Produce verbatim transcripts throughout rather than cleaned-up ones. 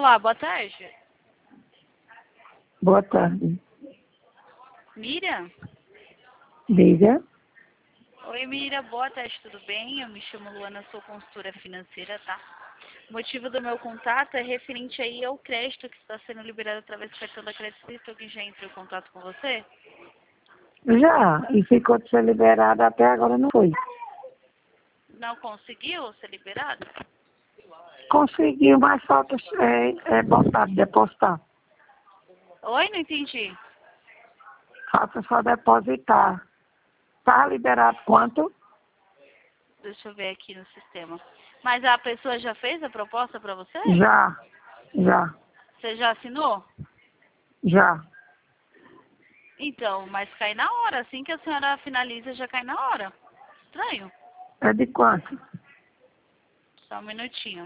Olá, boa tarde. Boa tarde. Miriam? Diga. Oi, Miriam, boa tarde, tudo bem? Eu me chamo Luana, sou consultora financeira, tá? O motivo do meu contato é referente aí ao crédito que está sendo liberado através do cartão da Credit Suisse. Alguém já entrou em contato com você? Já, e ficou de ser liberado até agora não foi. Não conseguiu ser liberado? Conseguiu, mas falta é, é botar, depositar. Oi, não entendi. Falta só depositar. Tá liberado quanto? Deixa eu ver aqui no sistema. Mas a pessoa já fez a proposta para você? Já, já, Você já assinou? já. Então, mas cai na hora. Assim que a senhora finaliza, já cai na hora. Estranho. É de quanto? Só um minutinho.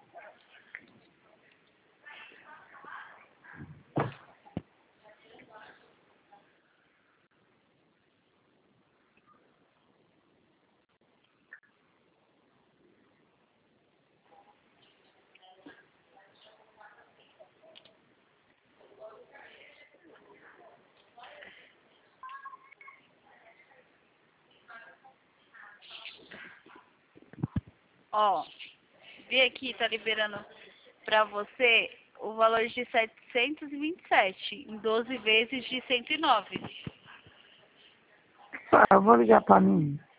Ó, vi aqui, tá liberando pra você o valor de setecentos e vinte e sete em doze vezes de cento e nove. Tá, eu vou ligar pra mim.